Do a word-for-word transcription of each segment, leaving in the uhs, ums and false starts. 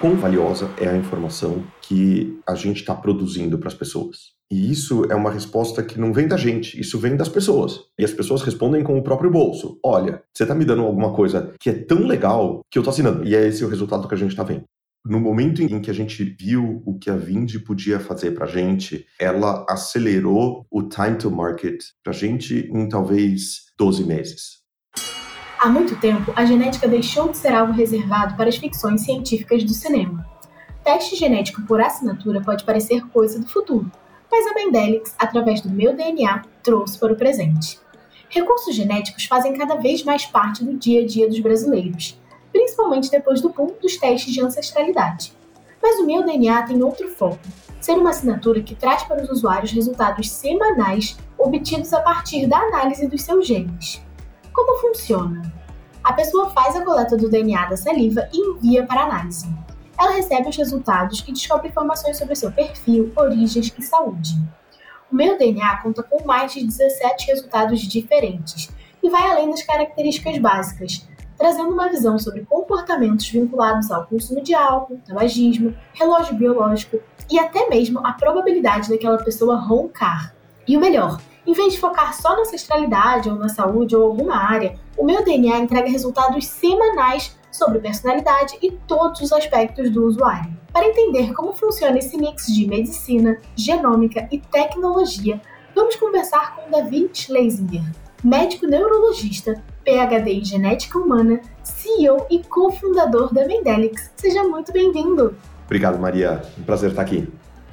quão valiosa é a informação que a gente está produzindo para as pessoas. E isso é uma resposta que não vem da gente, isso vem das pessoas. E as pessoas respondem com o próprio bolso. Olha, você está me dando alguma coisa que é tão legal que eu estou assinando. E é esse o resultado que a gente está vendo. No momento em que a gente viu o que a Vindi podia fazer para a gente, ela acelerou o time to market para a gente em talvez doze meses. Há muito tempo, a genética deixou de ser algo reservado para as ficções científicas do cinema. Teste genético por assinatura pode parecer coisa do futuro, mas a Mendelix, através do Meu D N A, trouxe para o presente. Recursos genéticos fazem cada vez mais parte do dia a dia dos brasileiros, principalmente depois do boom dos testes de ancestralidade. Mas o Meu D N A tem outro foco, ser uma assinatura que traz para os usuários resultados semanais obtidos a partir da análise dos seus genes. Como funciona? A pessoa faz a coleta do D N A da saliva e envia para análise. Ela recebe os resultados e descobre informações sobre seu perfil, origens e saúde. O Meu D N A conta com mais de dezessete resultados diferentes e vai além das características básicas, trazendo uma visão sobre comportamentos vinculados ao consumo de álcool, tabagismo, relógio biológico e até mesmo a probabilidade daquela pessoa roncar. E o melhor, em vez de focar só na ancestralidade ou na saúde ou alguma área, o Meu D N A entrega resultados semanais sobre personalidade e todos os aspectos do usuário. Para entender como funciona esse mix de medicina, genômica e tecnologia, vamos conversar com David Schlesinger, médico neurologista, P H D em genética humana, C E O e cofundador da Mendelix. Seja muito bem-vindo! Obrigado, Maria. Um prazer estar aqui.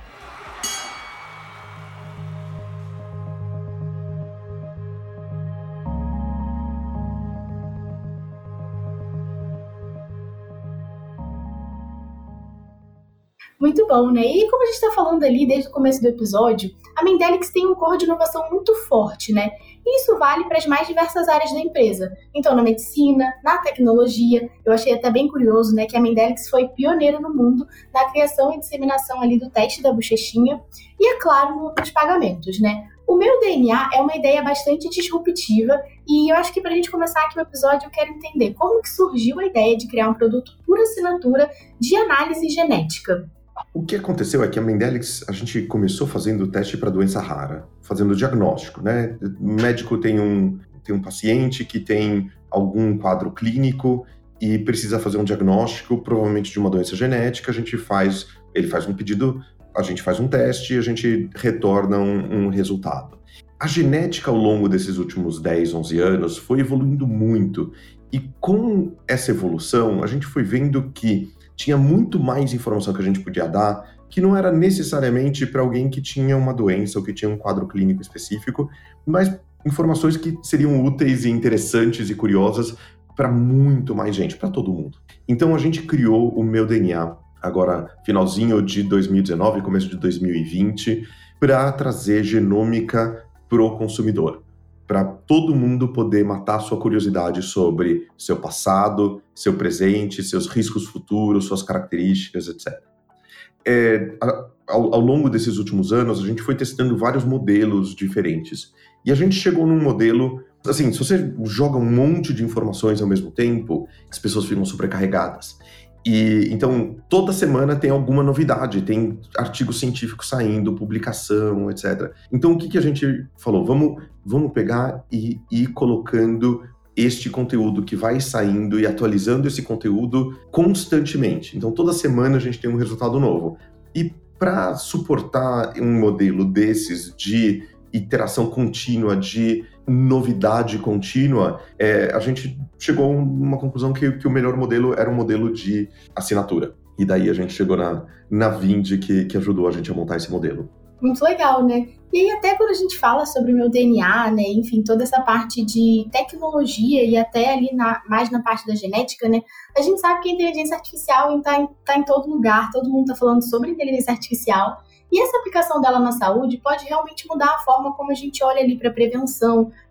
Muito bom, né? E como a gente está falando ali desde o começo do episódio, a Mendelix tem um core de inovação muito forte, né? E isso vale para as mais diversas áreas da empresa. Então, na medicina, na tecnologia, eu achei até bem curioso, né, que a Mendelix foi pioneira no mundo na criação e disseminação ali do teste da bochechinha e, é claro, nos pagamentos, né? O Meu D N A é uma ideia bastante disruptiva e eu acho que para a gente começar aqui o episódio eu quero entender como que surgiu a ideia de criar um produto por assinatura de análise genética. O que aconteceu é que a Mendelix, a gente começou fazendo teste para doença rara, fazendo diagnóstico, né? O médico tem um, tem um paciente que tem algum quadro clínico e precisa fazer um diagnóstico, provavelmente de uma doença genética, a gente faz, ele faz um pedido, a gente faz um teste e a gente retorna um, um resultado. A genética ao longo desses últimos dez, onze anos foi evoluindo muito e com essa evolução a gente foi vendo que tinha muito mais informação que a gente podia dar, que não era necessariamente para alguém que tinha uma doença ou que tinha um quadro clínico específico, mas informações que seriam úteis e interessantes e curiosas para muito mais gente, para todo mundo. Então a gente criou o Meu D N A, agora finalzinho de dois mil e dezenove, começo de dois mil e vinte, para trazer genômica para o consumidor, para todo mundo poder matar sua curiosidade sobre seu passado, seu presente, seus riscos futuros, suas características, etcétera. É, ao, ao longo desses últimos anos, a gente foi testando vários modelos diferentes. E a gente chegou num modelo, assim, se você joga um monte de informações ao mesmo tempo, as pessoas ficam sobrecarregadas. E, então, toda semana tem alguma novidade, tem artigo científico saindo, publicação, etcétera. Então, o que, que a gente falou? Vamos, vamos pegar e ir colocando este conteúdo que vai saindo e atualizando esse conteúdo constantemente. Então, toda semana a gente tem um resultado novo. E para suportar um modelo desses de iteração contínua, de novidade contínua, é, a gente chegou a uma conclusão que, que o melhor modelo era um modelo de assinatura. E daí a gente chegou na, na Vindi, que, que ajudou a gente a montar esse modelo. Muito legal, né? E aí até quando a gente fala sobre o Meu D N A, né, enfim, toda essa parte de tecnologia e até ali na, mais na parte da genética, né, a gente sabe que a inteligência artificial está em, tá em todo lugar, todo mundo está falando sobre inteligência artificial. E essa aplicação dela na saúde pode realmente mudar a forma como a gente olha ali para a prevenção,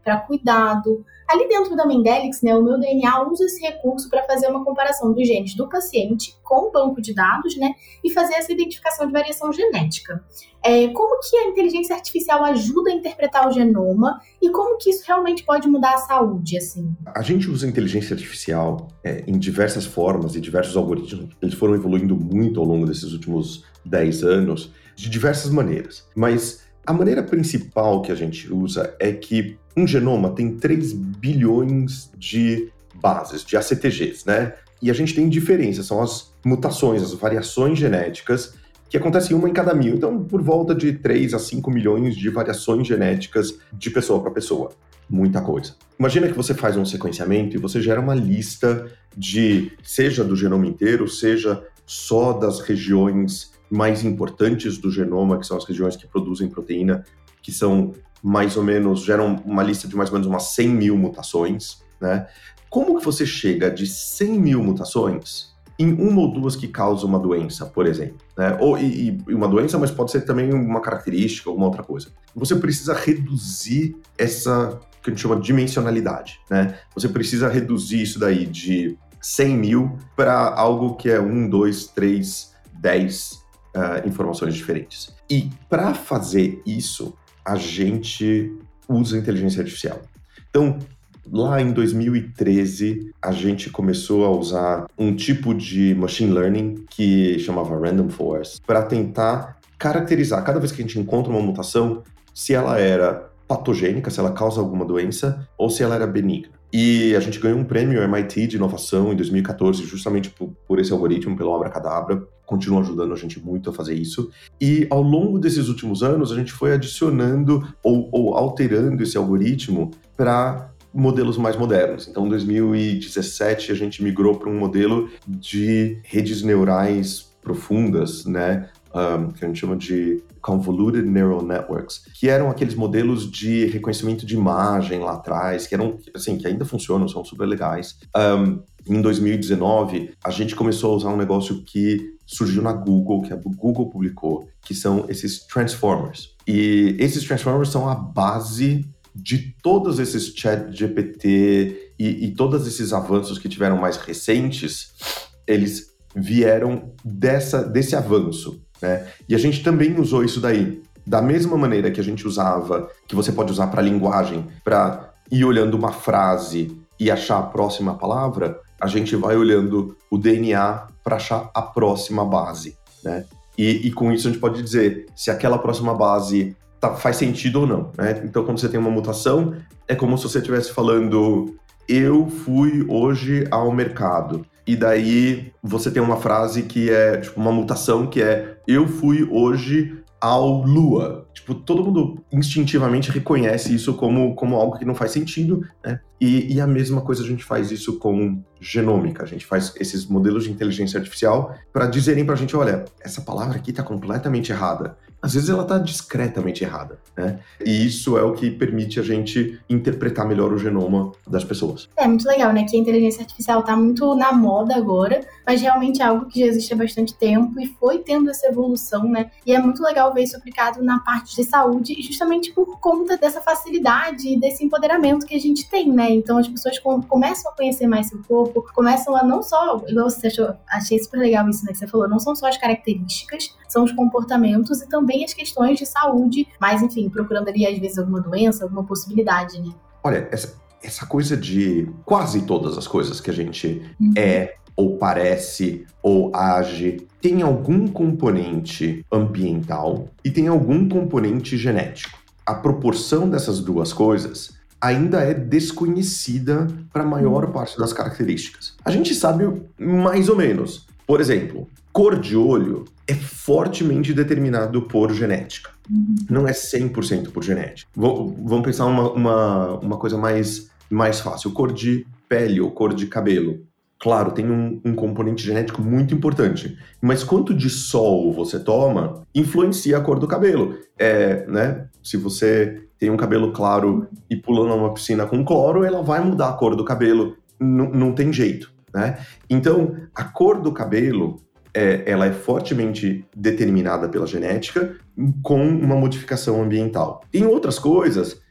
para cuidado. Ali dentro da Mendelix, né, o meu D N A usa esse recurso para fazer uma comparação dos genes do paciente com o banco de dados, né, e fazer essa identificação de variação genética. É, como que a inteligência artificial ajuda a interpretar o genoma e como que isso realmente pode mudar a saúde, assim? A gente usa inteligência artificial é, em diversas formas e diversos algoritmos. Eles foram evoluindo muito ao longo desses últimos dez anos, de diversas maneiras. Mas a maneira principal que a gente usa é que um genoma tem três bilhões de bases, de A C T Gs, né? E a gente tem diferenças, são as mutações, as variações genéticas, que acontecem uma em cada mil. Então, por volta de três a cinco milhões de variações genéticas de pessoa para pessoa. Muita coisa. Imagina que você faz um sequenciamento e você gera uma lista de, seja do genoma inteiro, seja só das regiões mais importantes do genoma, que são as regiões que produzem proteína, que são mais ou menos, geram uma lista de mais ou menos umas cem mil mutações, né? Como que você chega de cem mil mutações em uma ou duas que causam uma doença, por exemplo, né? Ou e, e uma doença, mas pode ser também uma característica, alguma outra coisa. Você precisa reduzir essa, que a gente chama de dimensionalidade, né? Você precisa reduzir isso daí de cem mil para algo que é um, dois, três, dez uh, informações diferentes. E para fazer isso, a gente usa inteligência artificial. Então, lá em dois mil e treze, a gente começou a usar um tipo de machine learning que chamava Random Forest para tentar caracterizar, cada vez que a gente encontra uma mutação, se ela era patogênica, se ela causa alguma doença, ou se ela era benigna. E a gente ganhou um prêmio M I T de inovação em dois mil e catorze, justamente por, por esse algoritmo, pelo Abracadabra. Continua ajudando a gente muito a fazer isso. E ao longo desses últimos anos, a gente foi adicionando ou, ou alterando esse algoritmo para modelos mais modernos. Então, em dois mil e dezessete, a gente migrou para um modelo de redes neurais profundas, né? Um, que a gente chama de Convoluted Neural Networks, que eram aqueles modelos de reconhecimento de imagem lá atrás, que eram, assim, que ainda funcionam, são super legais. Um, em dois mil e dezenove, a gente começou a usar um negócio que surgiu na Google, que a Google publicou, que são esses Transformers. E esses Transformers são a base de todos esses chat G P T e, e todos esses avanços que tiveram mais recentes, eles vieram dessa, desse avanço, né? E a gente também usou isso daí. Da mesma maneira que a gente usava, que você pode usar para linguagem, para ir olhando uma frase e achar a próxima palavra, a gente vai olhando o D N A para achar a próxima base, né? E, e com isso a gente pode dizer se aquela próxima base tá, faz sentido ou não, né? Então, quando você tem uma mutação, é como se você estivesse falando: eu fui hoje ao mercado. E daí você tem uma frase que é, tipo, uma mutação que é: eu fui hoje ao Lua. Tipo, todo mundo instintivamente reconhece isso como, como algo que não faz sentido, né? E, e a mesma coisa a gente faz isso com genômica. A gente faz esses modelos de inteligência artificial para dizerem pra gente: olha, essa palavra aqui tá completamente errada. Às vezes ela tá discretamente errada, né? E isso é o que permite a gente interpretar melhor o genoma das pessoas. É muito legal, né? Que a inteligência artificial tá muito na moda agora, mas realmente é algo que já existe há bastante tempo e foi tendo essa evolução, né? E é muito legal ver isso aplicado na parte de saúde, justamente por conta dessa facilidade e desse empoderamento que a gente tem, né? Então as pessoas com, começam a conhecer mais seu corpo, começam a não só, igual você achou, achei super legal isso, né, que você falou, não são só as características, são os comportamentos e também as questões de saúde, mas enfim, procurando ali às vezes alguma doença, alguma possibilidade, né? Olha, essa, essa coisa de quase todas as coisas que a gente uhum. é, ou parece, ou age, tem algum componente ambiental e tem algum componente genético. A proporção dessas duas coisas ainda é desconhecida para a maior parte das características. A gente sabe mais ou menos. Por exemplo, cor de olho é fortemente determinado por genética. Uhum. Não é cem por cento por genética. V- vamos pensar uma, uma, uma coisa mais, mais fácil. Cor de pele ou cor de cabelo. Claro, tem um, um componente genético muito importante. Mas quanto de sol você toma, influencia a cor do cabelo. É, né? Se você tem um cabelo claro e pula numa piscina com cloro, ela vai mudar a cor do cabelo. N- não tem jeito, né? Então, a cor do cabelo, é, ela é fortemente determinada pela genética com uma modificação ambiental. Tem outras coisas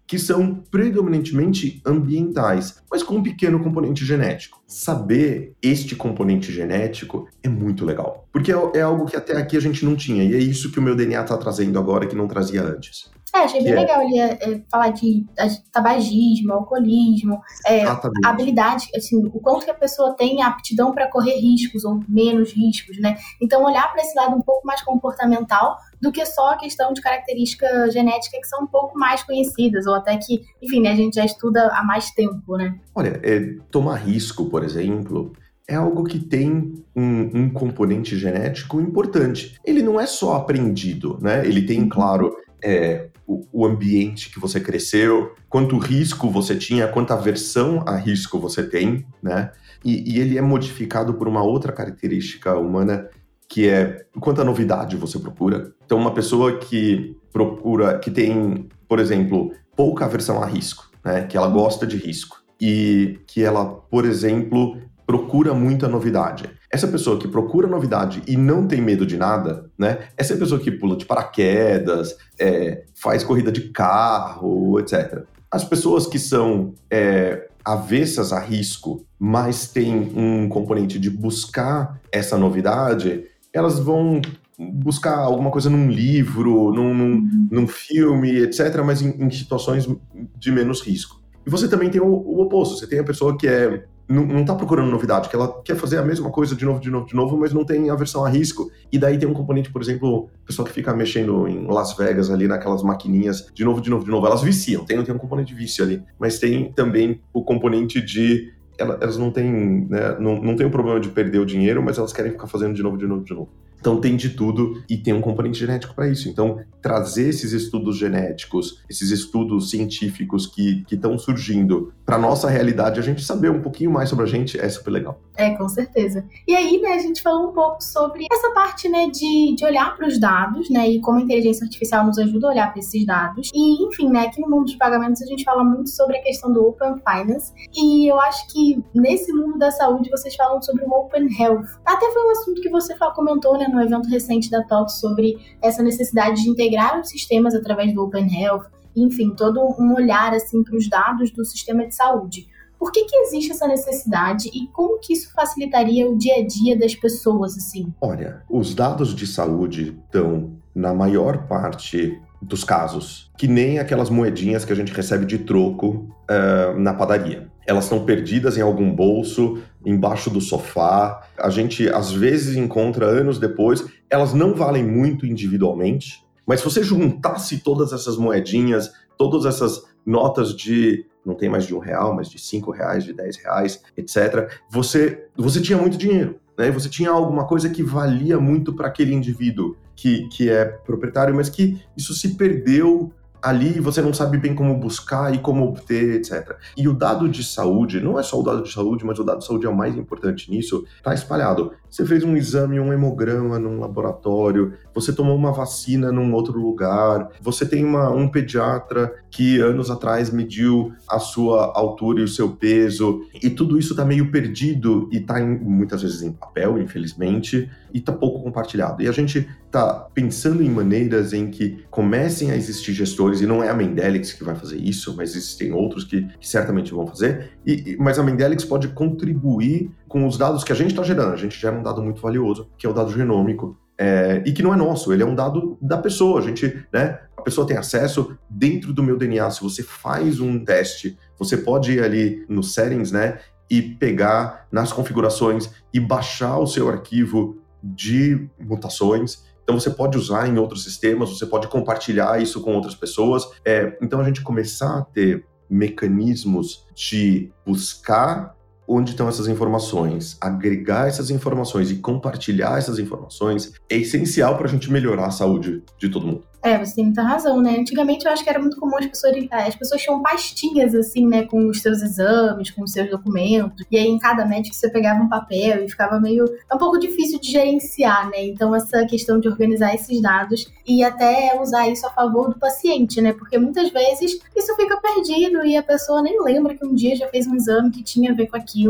que são predominantemente ambientais, mas com um pequeno componente genético. Saber este componente genético é muito legal, porque é algo que até aqui a gente não tinha, e é isso que o meu D N A está trazendo agora, que não trazia antes. É, achei bem é... legal ele é, falar de, de tabagismo, alcoolismo, é, habilidade, assim, o quanto que a pessoa tem aptidão para correr riscos ou menos riscos, né? Então, olhar para esse lado um pouco mais comportamental do que só a questão de característica genética que são um pouco mais conhecidas, ou até que, enfim, né, a gente já estuda há mais tempo, né? Olha, é, tomar risco, por exemplo, é algo que tem um, um componente genético importante. Ele não é só aprendido, né? Ele tem, claro, é, o, o ambiente que você cresceu, quanto risco você tinha, quanta aversão a risco você tem, né? E, e ele é modificado por uma outra característica humana, que é quanta novidade você procura. Então, uma pessoa que procura, que tem, por exemplo, pouca aversão a risco, né? Que ela gosta de risco e que ela, por exemplo, procura muita novidade. Essa pessoa que procura novidade e não tem medo de nada, né? Essa é a pessoa que pula de paraquedas, é, faz corrida de carro, etcétera. As pessoas que são é, avessas a risco, mas têm um componente de buscar essa novidade, elas vão buscar alguma coisa num livro, num, num, num filme, etcétera, mas em, em situações de menos risco. E você também tem o, o oposto, você tem a pessoa que é, não, não tá procurando novidade, que ela quer fazer a mesma coisa de novo, de novo, de novo, mas não tem aversão a risco. E daí tem um componente, por exemplo, pessoa que fica mexendo em Las Vegas ali, naquelas maquininhas, de novo, de novo, de novo. Elas viciam, tem, tem um componente de vício ali, mas tem também o componente de... Elas não têm, né, não, não tem o problema de perder o dinheiro, mas elas querem ficar fazendo de novo, de novo, de novo. Então tem de tudo e tem um componente genético para isso. Então trazer esses estudos genéticos, esses estudos científicos que estão surgindo para nossa realidade, a gente saber um pouquinho mais sobre a gente é super legal. É, com certeza. E aí, né, a gente falou um pouco sobre essa parte, né, de, de olhar para os dados, né, e como a inteligência artificial nos ajuda a olhar para esses dados. E, enfim, né, aqui no mundo dos pagamentos a gente fala muito sobre a questão do Open Finance. E eu acho que nesse mundo da saúde vocês falam sobre o Open Health. Até foi um assunto que você comentou, né, no evento recente da T O T sobre essa necessidade de integrar os sistemas através do Open Health. Enfim, todo um olhar assim para os dados do sistema de saúde. Por que que existe essa necessidade e como que isso facilitaria o dia a dia das pessoas, assim? Olha, os dados de saúde estão, na maior parte dos casos, que nem aquelas moedinhas que a gente recebe de troco uh, na padaria. Elas estão perdidas em algum bolso, embaixo do sofá. A gente, às vezes, encontra anos depois. Elas não valem muito individualmente, mas se você juntasse todas essas moedinhas, todas essas notas de... não tem mais de um real, mas de cinco reais, de dez reais, etcétera. Você, você tinha muito dinheiro, né? Você tinha alguma coisa que valia muito para aquele indivíduo que, que é proprietário, mas que isso se perdeu ali, você não sabe bem como buscar e como obter, etcétera. E o dado de saúde, não é só o dado de saúde, mas o dado de saúde é o mais importante nisso, está espalhado. Você fez um exame, um hemograma num laboratório, você tomou uma vacina num outro lugar, você tem uma, um pediatra que anos atrás mediu a sua altura e o seu peso, e tudo isso está meio perdido e está muitas vezes em papel, infelizmente, e está pouco compartilhado. E a gente está pensando em maneiras em que comecem a existir gestores, e não é a Mendelix que vai fazer isso, mas existem outros que, que certamente vão fazer, e, mas a Mendelix pode contribuir com os dados que a gente está gerando. A gente gera um dado muito valioso, que é o dado genômico, é, e que não é nosso, ele é um dado da pessoa. A gente, né, a pessoa tem acesso dentro do meu D N A. Se você faz um teste, você pode ir ali no settings, né, e pegar nas configurações e baixar o seu arquivo de mutações. Então você pode usar em outros sistemas, você pode compartilhar isso com outras pessoas. É, então a gente começar a ter mecanismos de buscar onde estão essas informações, agregar essas informações e compartilhar essas informações é essencial para a gente melhorar a saúde de todo mundo. É, você tem muita razão, né? Antigamente eu acho que era muito comum as pessoas, as pessoas tinham pastinhas, assim, né, com os seus exames, com os seus documentos, e aí em cada médico você pegava um papel e ficava meio, é um pouco difícil de gerenciar, né? Então essa questão de organizar esses dados e até usar isso a favor do paciente, né? Porque muitas vezes isso fica perdido e a pessoa nem lembra que um dia já fez um exame que tinha a ver com aquilo.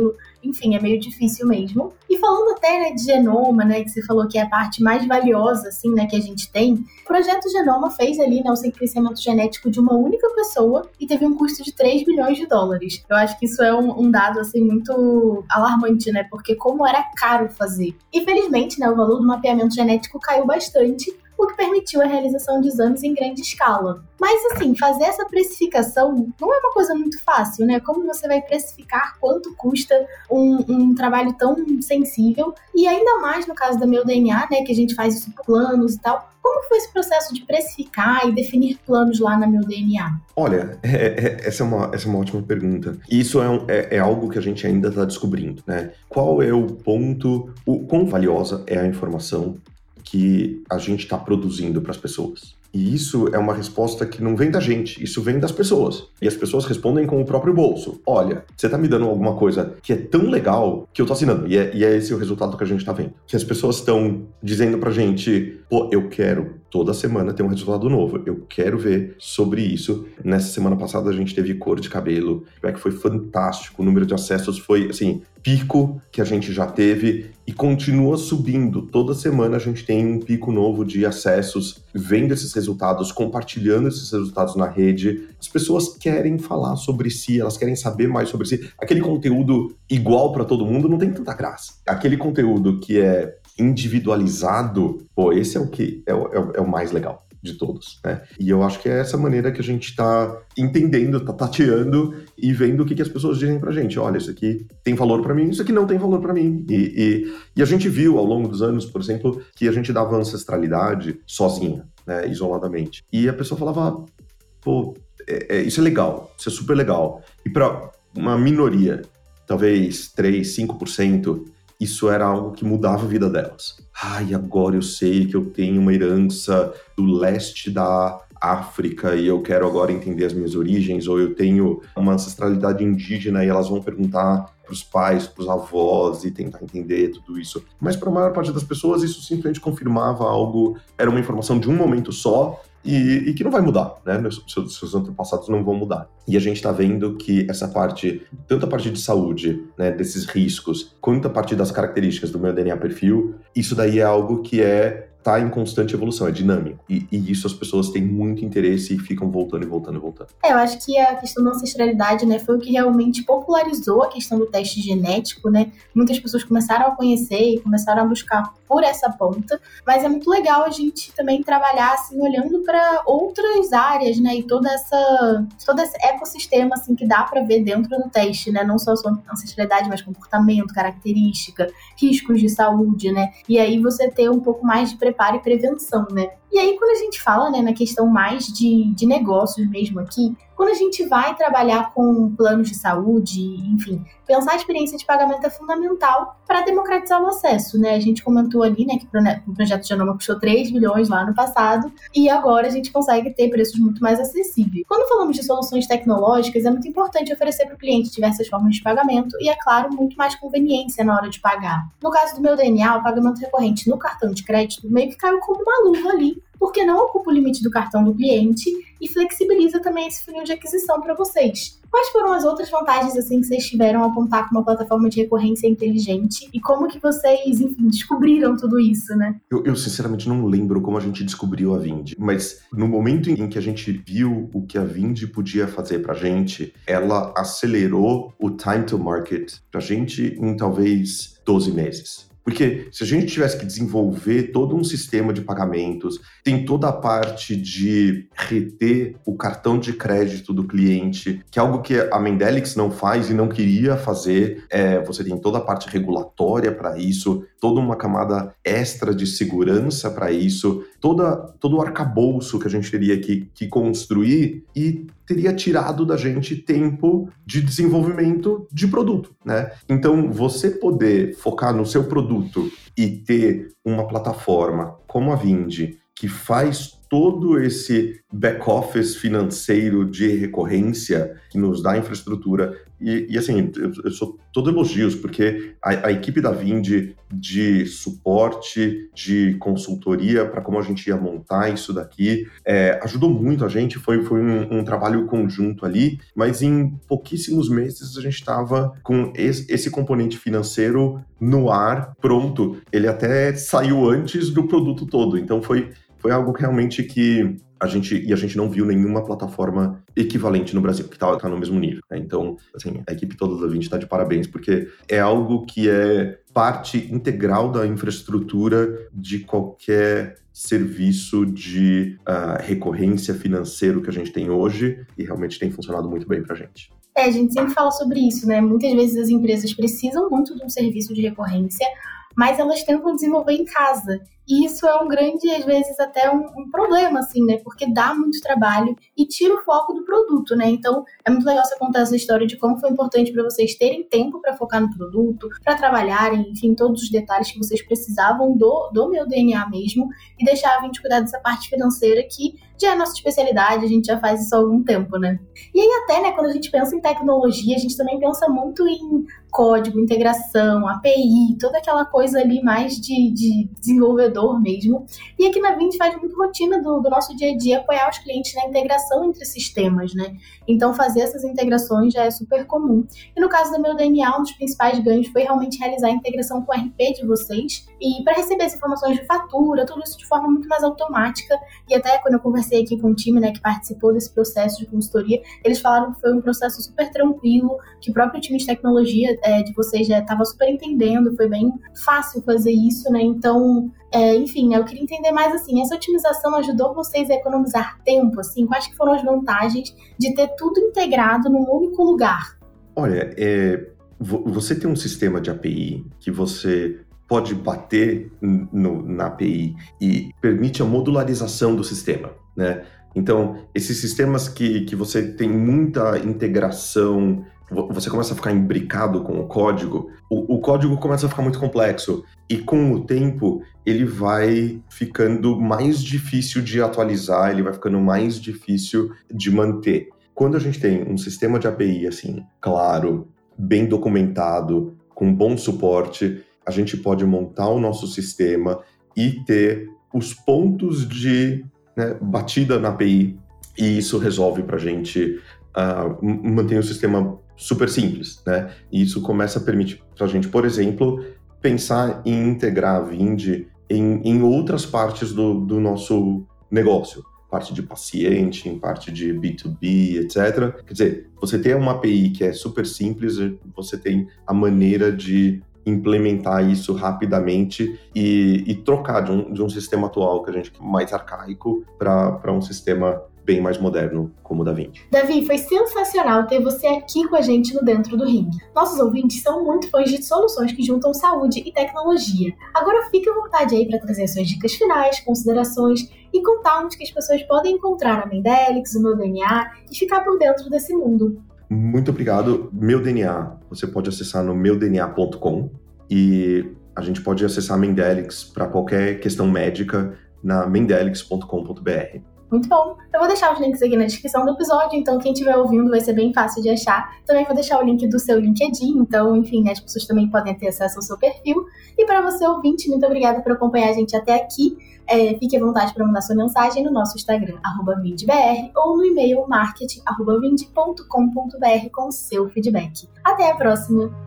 enfim, é meio difícil mesmo. E falando até, né, de genoma, né, que você falou que é a parte mais valiosa, assim, né, que a gente tem, o Projeto Genoma fez ali, né, o sequenciamento genético de uma única pessoa e teve um custo de três bilhões de dólares. Eu acho que isso é um, um dado, assim, muito alarmante, né, porque como era caro fazer. Infelizmente, né, o valor do mapeamento genético caiu bastante, o que permitiu a realização de exames em grande escala. Mas, assim, fazer essa precificação não é uma coisa muito fácil, né? Como você vai precificar quanto custa um, um trabalho tão sensível? E ainda mais no caso da Meu D N A, né, que a gente faz isso por planos e tal. Como foi esse processo de precificar e definir planos lá na Meu D N A? Olha, é, é, essa, é uma, essa é uma ótima pergunta. Isso é, um, é, é algo que a gente ainda está descobrindo, né? Qual é o ponto, o quão valiosa é a informação que a gente está produzindo para as pessoas. E isso é uma resposta que não vem da gente, isso vem das pessoas. E as pessoas respondem com o próprio bolso. Olha, você tá me dando alguma coisa que é tão legal que eu tô assinando. E é, e é esse o resultado que a gente tá vendo. Que as pessoas estão dizendo pra gente, pô, eu quero toda semana ter um resultado novo. Eu quero ver sobre isso. Nessa semana passada a gente teve cor de cabelo. O feedback foi fantástico. O número de acessos foi, assim, pico que a gente já teve e continua subindo. Toda semana a gente tem um pico novo de acessos, vendo esses resultados, compartilhando esses resultados na rede. As pessoas querem falar sobre si, elas querem saber mais sobre si. Aquele conteúdo igual para todo mundo não tem tanta graça. Aquele conteúdo que é individualizado, pô, esse é o que é o, é o, é o mais legal de todos, né? E eu acho que é essa maneira que a gente tá entendendo, tá tateando e vendo o que, que as pessoas dizem pra gente. Olha, isso aqui tem valor pra mim, isso aqui não tem valor pra mim. E, e, e a gente viu ao longo dos anos, por exemplo, que a gente dava ancestralidade sozinha, né, isoladamente. E a pessoa falava, pô, é, é, isso é legal, isso é super legal. E pra uma minoria, talvez três, cinco por cento, isso era algo que mudava a vida delas. Ai, agora eu sei que eu tenho uma herança do leste da África e eu quero agora entender as minhas origens, ou eu tenho uma ancestralidade indígena e elas vão perguntar para os pais, para os avós e tentar entender tudo isso. Mas para a maior parte das pessoas isso simplesmente confirmava algo, era uma informação de um momento só e, e que não vai mudar, né? Seus, seus antepassados não vão mudar. E a gente está vendo que essa parte, tanto a parte de saúde, né, desses riscos, quanto a parte das características do meu D N A perfil, isso daí é algo que é tá em constante evolução, é dinâmico. E, e isso as pessoas têm muito interesse e ficam voltando e voltando e voltando. É, eu acho que a questão da ancestralidade, né, foi o que realmente popularizou a questão do teste genético, né? Muitas pessoas começaram a conhecer e começaram a buscar por essa ponta, mas é muito legal a gente também trabalhar, assim, olhando para outras áreas, né, e toda essa, todo esse ecossistema, assim, que dá para ver dentro do teste, né? Não só a sua ancestralidade, mas comportamento, característica, riscos de saúde, né? E aí você ter um pouco mais de preparo e prevenção, né? E aí, quando a gente fala, né, na questão mais de, de negócios mesmo aqui, quando a gente vai trabalhar com planos de saúde, enfim, pensar a experiência de pagamento é fundamental para democratizar o acesso, né? A gente comentou ali, né, que o Projeto Genoma custou três bilhões lá no passado e agora a gente consegue ter preços muito mais acessíveis. Quando falamos de soluções tecnológicas, é muito importante oferecer para o cliente diversas formas de pagamento e, é claro, muito mais conveniência na hora de pagar. No caso do meu D N A, o pagamento recorrente no cartão de crédito meio que caiu como uma luva ali, porque não ocupa o limite do cartão do cliente e flexibiliza também esse funil de aquisição para vocês. Quais foram as outras vantagens assim que vocês tiveram ao contar com uma plataforma de recorrência inteligente e como que vocês, enfim, descobriram tudo isso, né? Eu, eu sinceramente não lembro como a gente descobriu a Vindi, mas no momento em que a gente viu o que a Vindi podia fazer pra gente, ela acelerou o time to market pra gente em talvez doze meses. Porque se a gente tivesse que desenvolver todo um sistema de pagamentos, tem toda a parte de reter o cartão de crédito do cliente, que é algo que a Mendelix não faz e não queria fazer. É, você tem toda a parte regulatória para isso, toda uma camada extra de segurança para isso, toda, todo o arcabouço que a gente teria que, que construir e teria tirado da gente tempo de desenvolvimento de produto, né? Então, você poder focar no seu produto e ter uma plataforma como a Vindi, que faz todo esse back-office financeiro de recorrência que nos dá infraestrutura. E, e assim, eu, eu sou todo elogios, porque a, a equipe da Vindi de suporte, de consultoria para como a gente ia montar isso daqui, é, ajudou muito a gente, foi, foi um, um trabalho conjunto ali, mas em pouquíssimos meses a gente estava com esse, esse componente financeiro no ar, pronto. Ele até saiu antes do produto todo, então foi... Foi algo que realmente que a gente, e a gente não viu nenhuma plataforma equivalente no Brasil, que está tá no mesmo nível, né? Então, assim, a equipe toda da Vindi está de parabéns, porque é algo que é parte integral da infraestrutura de qualquer serviço de uh, recorrência financeiro que a gente tem hoje, e realmente tem funcionado muito bem para a gente. É, a gente sempre fala sobre isso, né? Muitas vezes as empresas precisam muito de um serviço de recorrência, mas elas tentam desenvolver em casa. E isso é um grande, às vezes, até um, um problema, assim, né? Porque dá muito trabalho e tira o foco do produto, né? Então, é muito legal você contar essa história de como foi importante para vocês terem tempo para focar no produto, para trabalharem, enfim, todos os detalhes que vocês precisavam do, do meu D N A mesmo, e deixar a gente cuidar dessa parte financeira que já é a nossa especialidade, a gente já faz isso há algum tempo, né? E aí até, né, quando a gente pensa em tecnologia, a gente também pensa muito em código, integração, A P I, toda aquela coisa ali mais de, de desenvolvedor mesmo. E aqui na Vindi faz muito rotina do, do nosso dia a dia apoiar os clientes na integração entre sistemas, né? Então fazer essas integrações já é super comum. E no caso do meu D N A, um dos principais ganhos foi realmente realizar a integração com o R P de vocês e para receber as informações de fatura, tudo isso de forma muito mais automática. E até quando eu conversei aqui com o time, né, que participou desse processo de consultoria, eles falaram que foi um processo super tranquilo, que o próprio time de tecnologia é, de vocês já estava super entendendo, foi bem fácil fazer isso, né? Então, é, enfim, né, eu queria entender mais assim, essa otimização ajudou vocês a economizar tempo, assim? Quais que foram as vantagens de ter tudo integrado num único lugar? Olha, é, você tem um sistema de A P I que você pode bater no, na A P I e permite a modularização do sistema, né? Então, esses sistemas que, que você tem muita integração, você começa a ficar imbricado com o código, o, o código começa a ficar muito complexo e com o tempo ele vai ficando mais difícil de atualizar, ele vai ficando mais difícil de manter. Quando a gente tem um sistema de A P I assim, claro, bem documentado, com bom suporte, a gente pode montar o nosso sistema e ter os pontos de, né, batida na A P I, e isso resolve para a gente uh, manter o sistema super simples, né? E isso começa a permitir para a gente, por exemplo, pensar em integrar a Vindi em, em outras partes do, do nosso negócio, parte de paciente, em parte de B dois B, etcétera. Quer dizer, você tem uma A P I que é super simples, você tem a maneira de implementar isso rapidamente e, e trocar de um, de um sistema atual que a gente mais arcaico para um sistema bem mais moderno como o da Vindi. Davi, foi sensacional ter você aqui com a gente no Dentro do Ringue. Nossos ouvintes são muito fãs de soluções que juntam saúde e tecnologia. Agora fique à vontade aí para trazer suas dicas finais, considerações e contar onde que as pessoas podem encontrar a Mendelix, o Meu D N A e ficar por dentro desse mundo. Muito obrigado. Meu D N A, você pode acessar no meu d n a ponto com e a gente pode acessar a Mendelix para qualquer questão médica na mendelix ponto com ponto b r. Muito bom. Eu vou deixar os links aqui na descrição do episódio, então quem estiver ouvindo vai ser bem fácil de achar. Também vou deixar o link do seu LinkedIn, então, enfim, né, as pessoas também podem ter acesso ao seu perfil. E para você, ouvinte, muito obrigada por acompanhar a gente até aqui. É, fique à vontade para mandar sua mensagem no nosso Instagram, arroba vindibr, ou no e-mail marketing arroba vindi ponto com ponto b r com o seu feedback. Até a próxima!